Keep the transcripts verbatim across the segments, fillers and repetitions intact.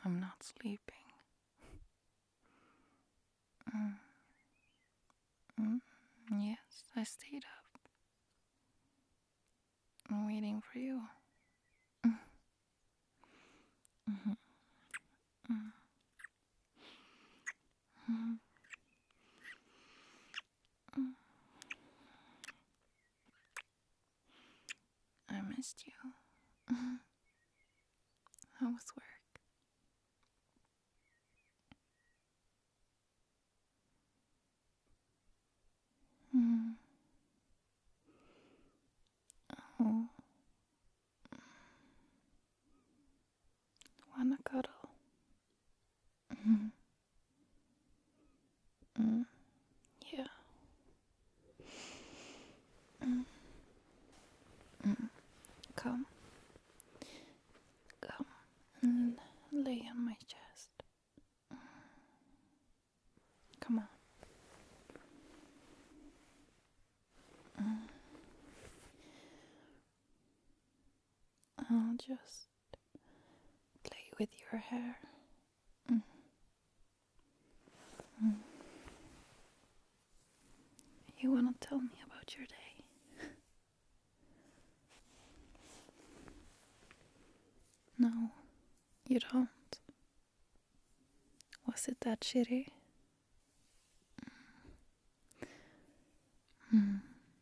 I'm not sleeping. Mm, mm, yes, I stayed up. I'm waiting for you. Mm, mhm, mm, mm, mm. I missed you. Mhm. How was work? Mm. Oh, wanna cuddle? Mhm, mm. Yeah. Mm, mm. Come, come, and lay on my chest. Come on. Mm. I'll just play with your hair. Mm, mm. You wanna tell me about your day? No, you don't. Was it that shitty? Hmm.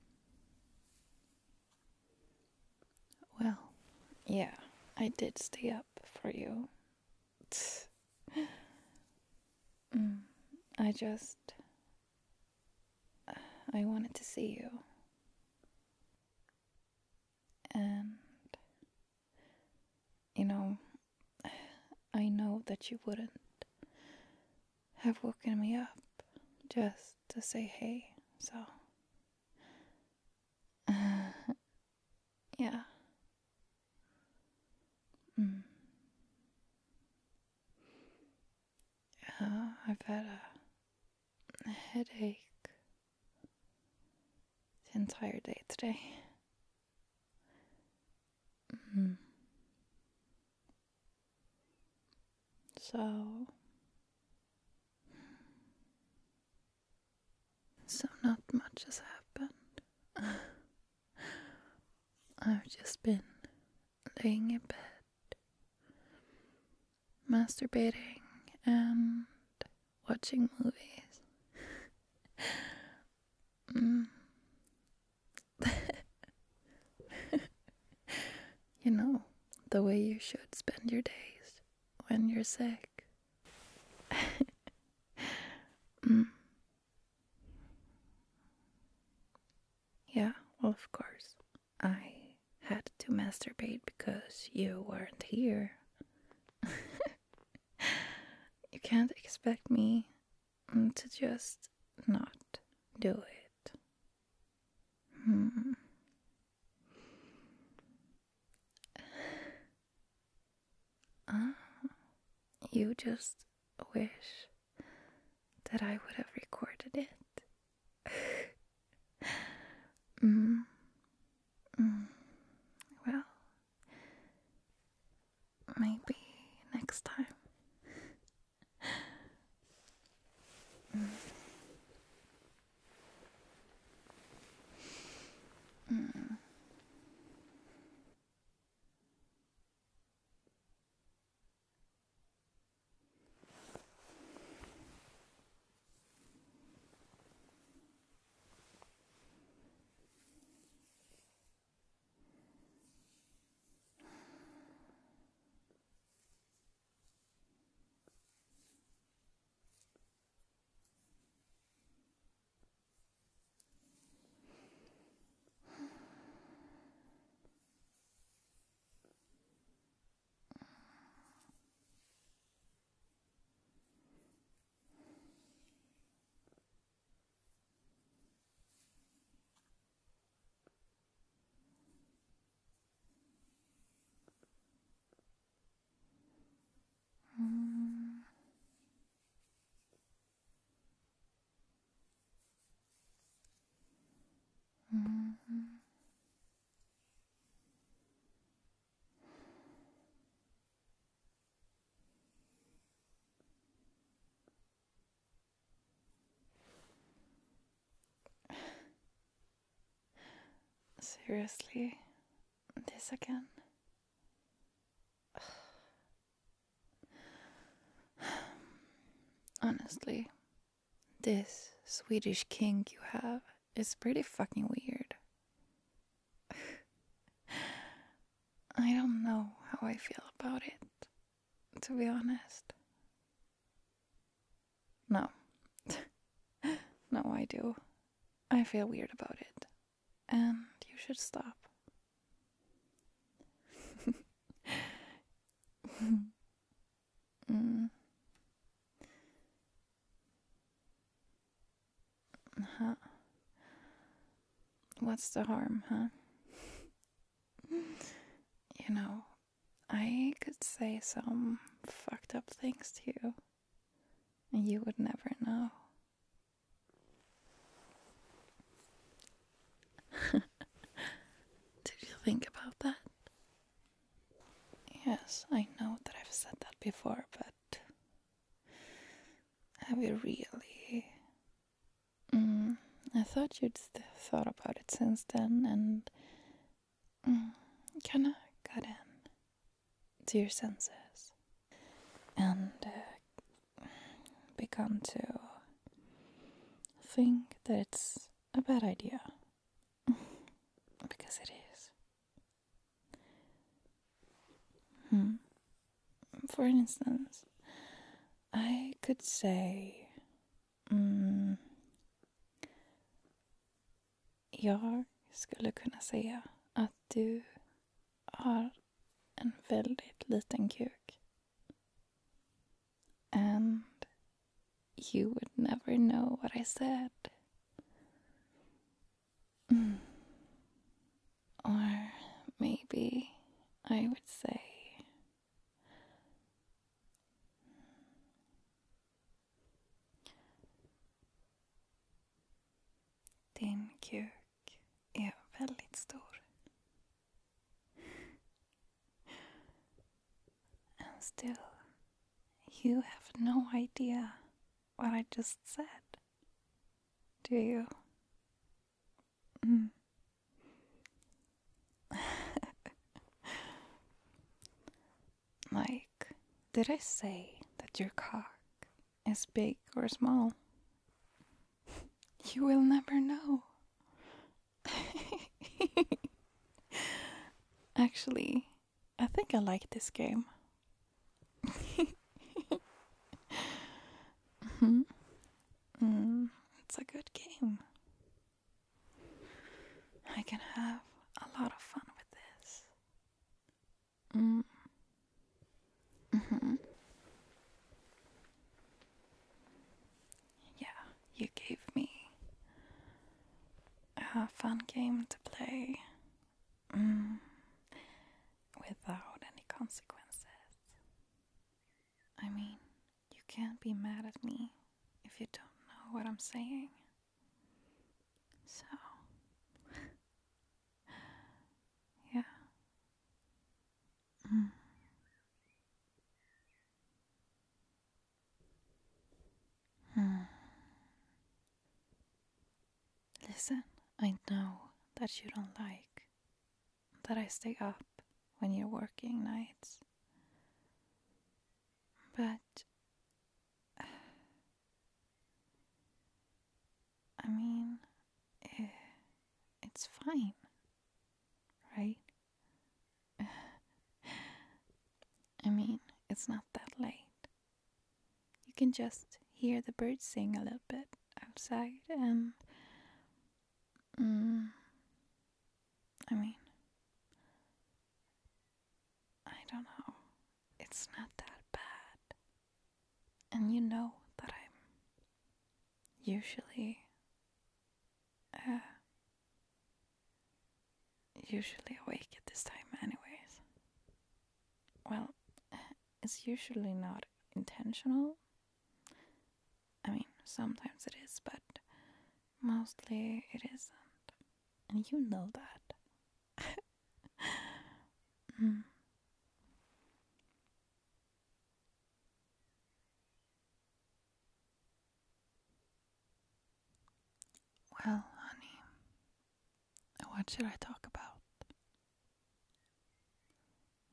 Well, yeah, I did stay up for you. Mm, I just. I wanted to see you. And, you know, I know that you wouldn't have woken me up just to say hey, so. Yeah. Mm. Uh, I've had a headache the entire day today. Mm. So. So, not much has happened. I've just been laying in bed, masturbating, and watching movies. Mm. You know, the way you should spend your days when you're sick. Mm. Yeah, well, of course. I had to masturbate because you weren't here. You can't expect me mm, to just not do it. Hmm. Ah, you just wish that I would have recorded it. Mm. Mm. Well, maybe next time. Mm. Mm. Mm. Seriously? This again? Honestly, this Swedish kink you have is pretty fucking weird. I don't know how I feel about it, to be honest. No. No, I do. I feel weird about it. And you should stop. mm. Huh. What's the harm, huh? You know, I could say some fucked up things to you, and you would never know. Did you think about that? Yes, I know that I've said that before, but have you really? Mm, I thought you'd th- thought about it since then, and mm, kind of got in to your senses, and uh, begun to think that it's a bad idea, because it is. Hmm. For instance, I could say, mm, jag skulle kunna säga att du har en väldigt liten kuk. And you would never know what I said. Mm. Or maybe I would say, din kuk är väldigt stor. And still, you have no idea what I just said, do you? Mm. Like, did I say that your cock is big or small? You will never know. Actually, I think I like this game. mm-hmm. mm, it's a good game. I can have a lot of fun with this. Mm. Mm-hmm. Yeah, you gave me a fun game to play mm. without any consequences. I mean, you can't be mad at me if you don't know what I'm saying. So, yeah. Mm. Hmm. Listen, I know that you don't like that I stay up when you're working nights. But, I mean, eh, it's fine, right? I mean, it's not that late. You can just hear the birds sing a little bit outside, and mm, I mean, I don't know. It's not that bad. And you know that I'm usually uh, usually awake at this time anyways. Well, it's usually not intentional. I mean, sometimes it is, but mostly it isn't. And you know that. mm. Well, honey, what should I talk about?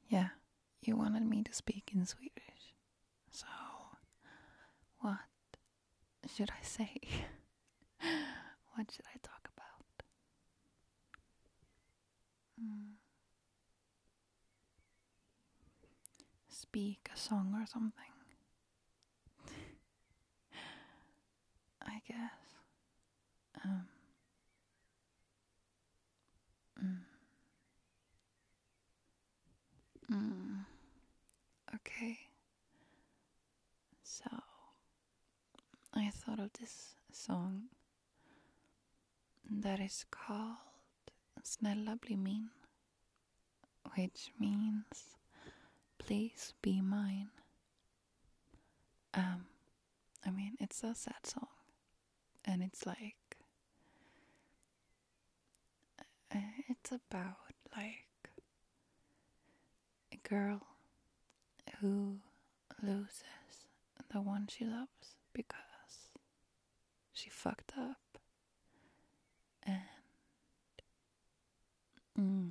Yeah, you wanted me to speak in Swedish. So, what should I say? What should I talk about? Mm. Speak a song or something. I guess. Um. Mm. Mm. Okay. So, I thought of this song that is called Snälla bli min, which means please be mine. Um, I mean, it's a sad song, and it's like, uh, it's about like a girl who loses the one she loves because she fucked up, and mm,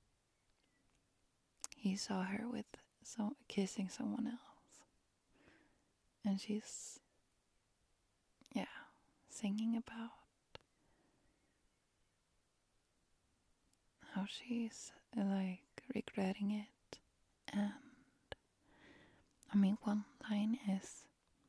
he saw her with so kissing someone else, and she's, yeah, singing about how she's like regretting it. And I mean, one line is,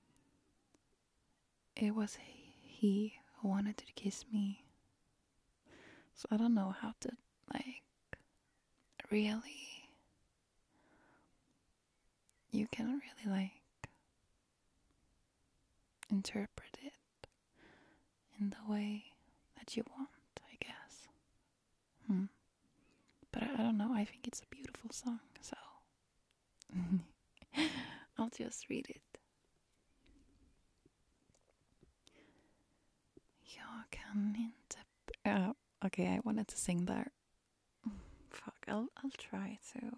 it was he who wanted to kiss me. So I don't know how to like really, you can really like interpret it in the way that you want, I guess. Hmm. But I, I don't know, I think it's a beautiful song, so I'll just read it. Jag kan inte... Uh, okay, I wanted to sing there. Fuck, I'll, I'll try to.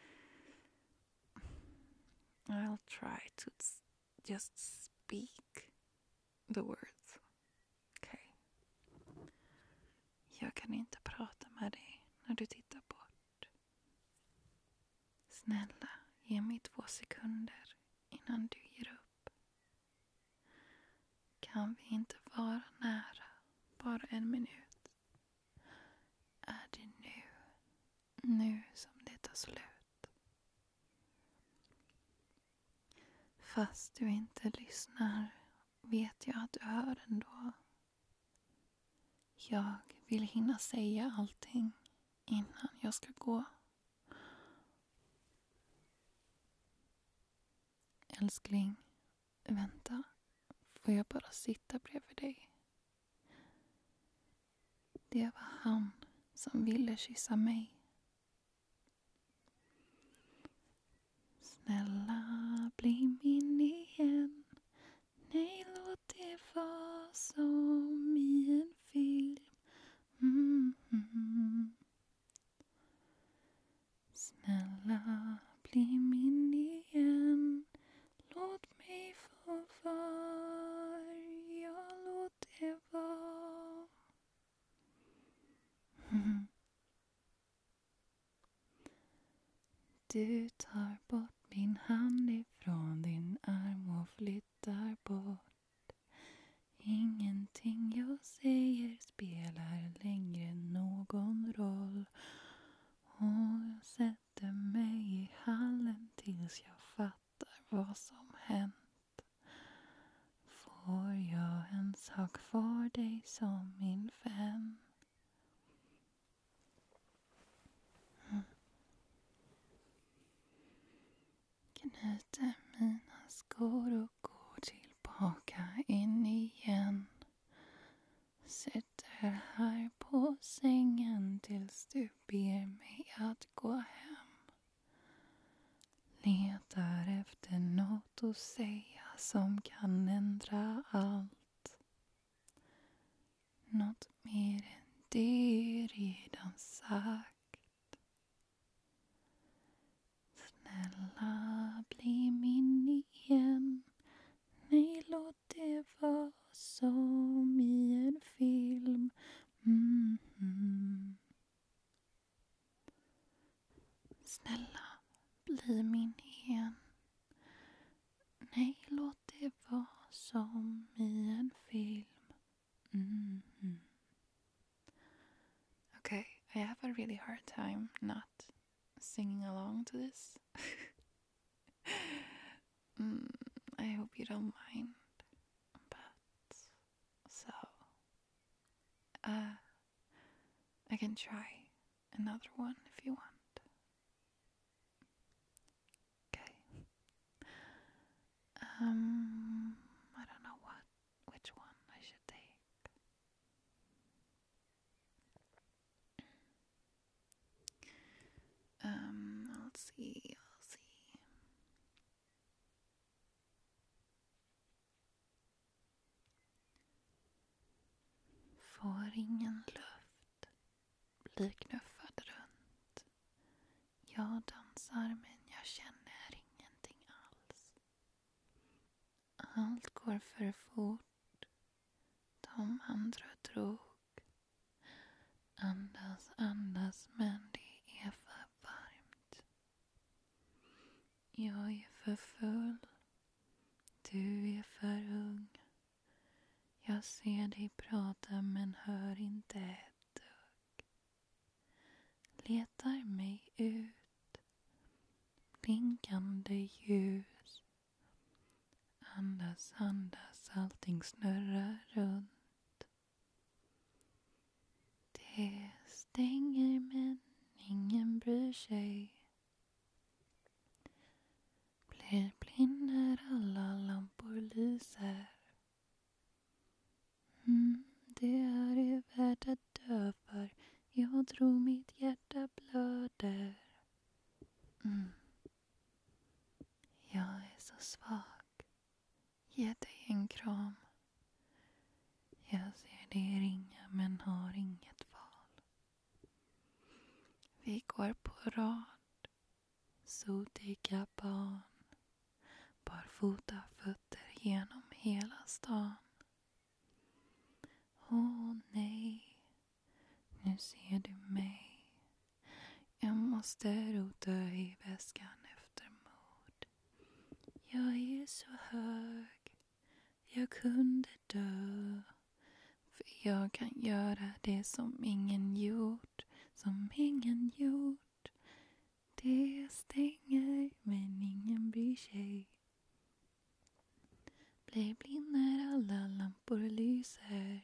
I'll try to just speak the words. Okay. Jag kan inte prata med dig när du tittar bort. Snälla, ge mig två sekunder innan du ger upp. Kan vi inte vara nära bara en minut? Är det nu, nu som det tar slut? Fast du inte lyssnar vet jag att du hör ändå. Jag vill hinna säga allting innan jag ska gå. Älskling, vänta. Får jag bara sitta bredvid dig? Det var han som ville kyssa mig. Snälla, bli min igen. Nej, låt det vara som i en film. Mm, mm. Snälla, bli min igen. Låt mig få vara. Ja, låt det vara. Mm. Du tar bort min hand ifrån din arm och flyttar bort. Ingenting jag säger spelar längre någon roll. Och jag sätter mig i hallen tills jag fattar vad som hänt. Får jag ens ha kvar dig som min vän? Mm. Knyter mina skor och går tillbaka in igen. Sitter här på sängen tills du ber mig att gå hem. Letar efter något att säga som kan ändra allt. Något mer än det redan sagt. Snälla, bli min igen. Nej, låt det vara som i en film. Mm-hmm. Snälla, hard time not singing along to this. mm, I hope you don't mind. But so, uh, I can try another one if you want. Okay. Um, I don't know what, which one I should take. Um, I'll see, I'll see. Får ingen luft, blir knuffad runt. Jag dansar men jag känner ingenting alls. Allt går för fort, de andra drog. Andas, andas men det är för varmt. Jag är för full, du är för ung. Jag ser dig prata men hör inte ett dugg. Letar mig ut, blinkande ljus. Andas, andas, allting snurrar runt. Det stänger men ingen bryr sig. Blir blind när alla lampor lyser. Mm, det här är värt att dö för. Jag tror mitt hjärta blöder. Mm. Jag är så svag. Ge dig en kram. Jag ser dig ringa men har inget val. Vi går på rad. Sotiga barn. Barfota fötter genom hela stan. Åh nej, nu ser du mig. Jag måste rota i väskan efter mod. Jag är så hög, jag kunde dö. För jag kan göra det som ingen gjort, som ingen gjort. Det stänger men ingen bryr sig. Blir blind när alla lampor lyser.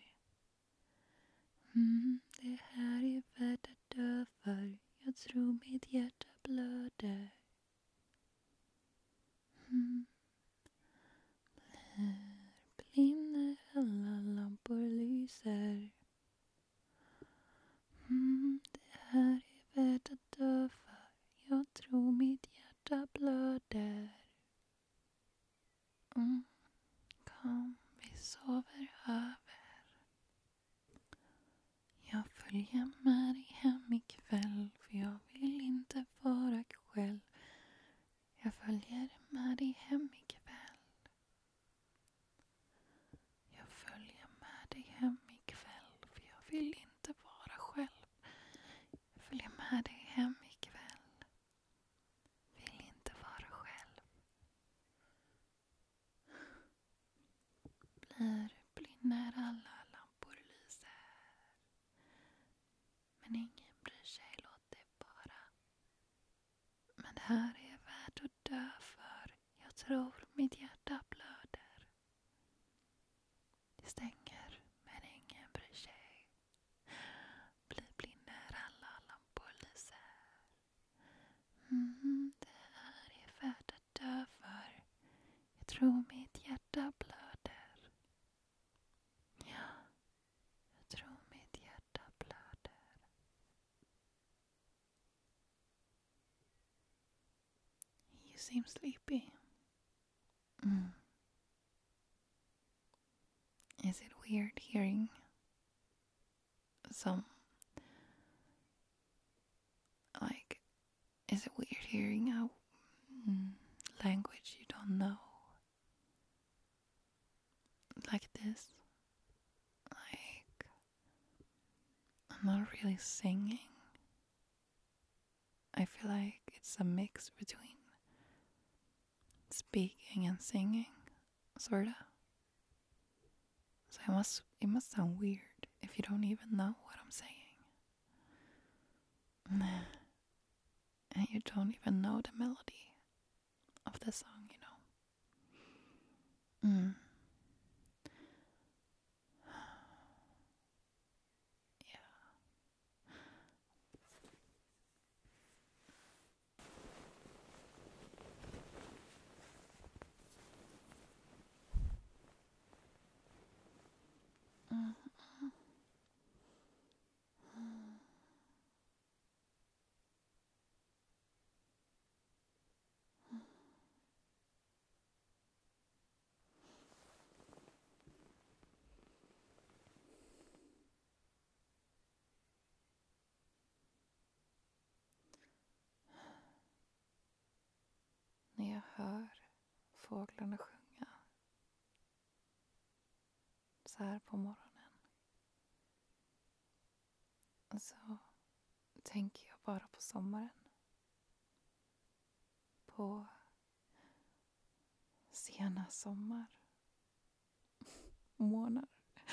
Mm, det här är värt att dö för. Jag tror mitt hjärta blöder. Mm. Blir blind när alla lampor lyser. Mm, det här är värt att dö för. Jag tror mitt hjärta blöder. Mm. Kom, vi sover över. Jag följer med dig hem ikväll, för jag vill inte vara själv. Jag följer med dig hem ikväll. Jag följer med dig hem ikväll, för jag vill inte vara själv. Jag följer med dig hem ikväll. Vill inte vara själv. Blir blind när alla lampor lyser. Men ingen bryr sig, låt det bara. Men det här är värt att dö för. Jag tror mitt hjärta blöder. Det stänger, men ingen bryr sig. Blir blind när alla lampor lyser. Mm, det här är värt att dö för. Jag tror mitt hjärta blöder. Ja, jag tror mitt hjärta blöder. You seem sleepy. Mm. Is it weird hearing some, like, is it weird hearing a mm, language you don't know like this? Like, I'm not really singing. I feel like it's a mix between speaking and singing, sorta. So it must, it must sound weird if you don't even know what I'm saying. And you don't even know the melody of the song, you know. Mm. Yeah. Mm. När jag hör fåglarna sjunga så här på morgonen, så tänker jag bara på sommaren. På sena sommar. Månader.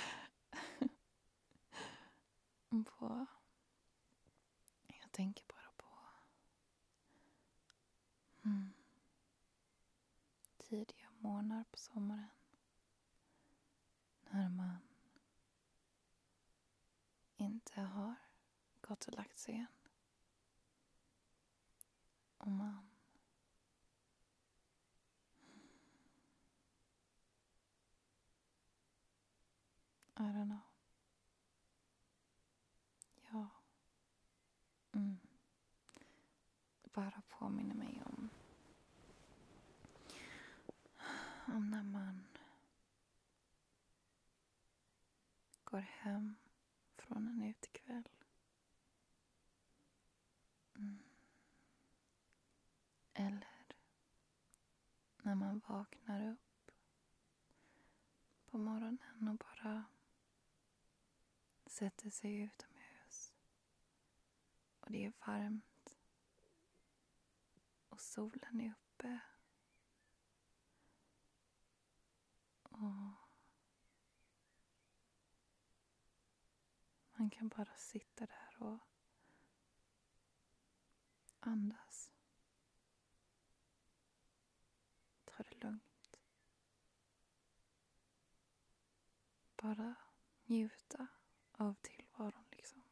på... Jag tänker bara på mm, tidiga månader på sommaren. När man inte har gått och lagt sig än. Och man I don't know. Ja. Mm. Bara påminner mig om om när man går hem från en utekväll. Mm. Eller när man vaknar upp på morgonen och bara sätter sig utomhus. Och det är varmt. Och solen är uppe. Och man kan bara sitta där och andas. Ta det lugnt. Bara njuta av tillvaron liksom.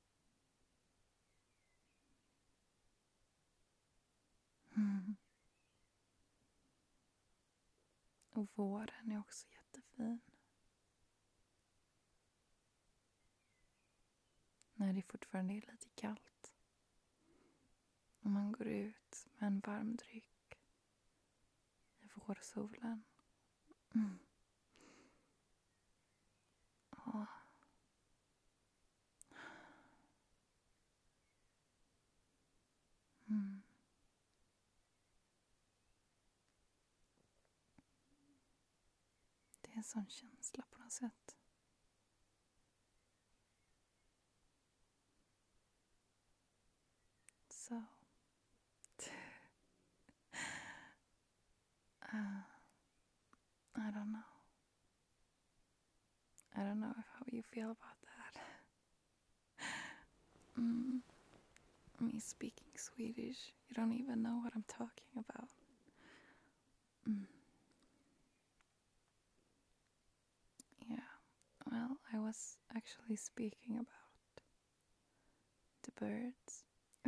Mm. Och våren är också jättefin. När det fortfarande är lite kallt. Och man går ut med en varm dryck i vårsolen. Mm. Och mm. Det är en sån känsla på något sätt. So. Uh, I don't know. I don't know how you feel about that. Mm. Me speaking Swedish, you don't even know what I'm talking about. Mm. Yeah, well, I was actually speaking about the birds.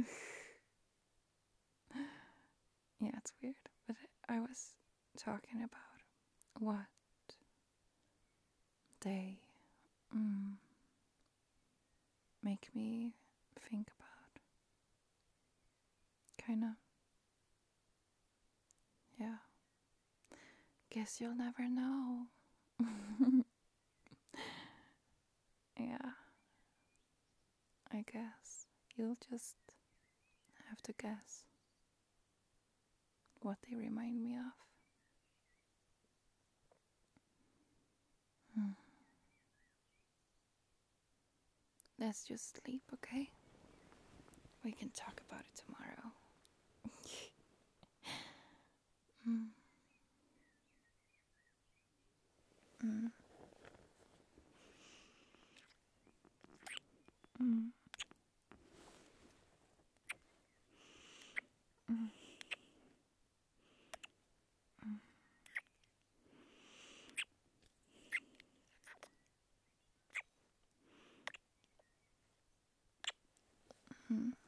Yeah, it's weird, but I was talking about what they mm, make me think about. Kind of. Yeah. Guess you'll never know. Yeah. I guess you'll just have to guess what they remind me of. Hmm. Let's just sleep, okay? We can talk about it tomorrow. mm. Mm. Mm. Hmm.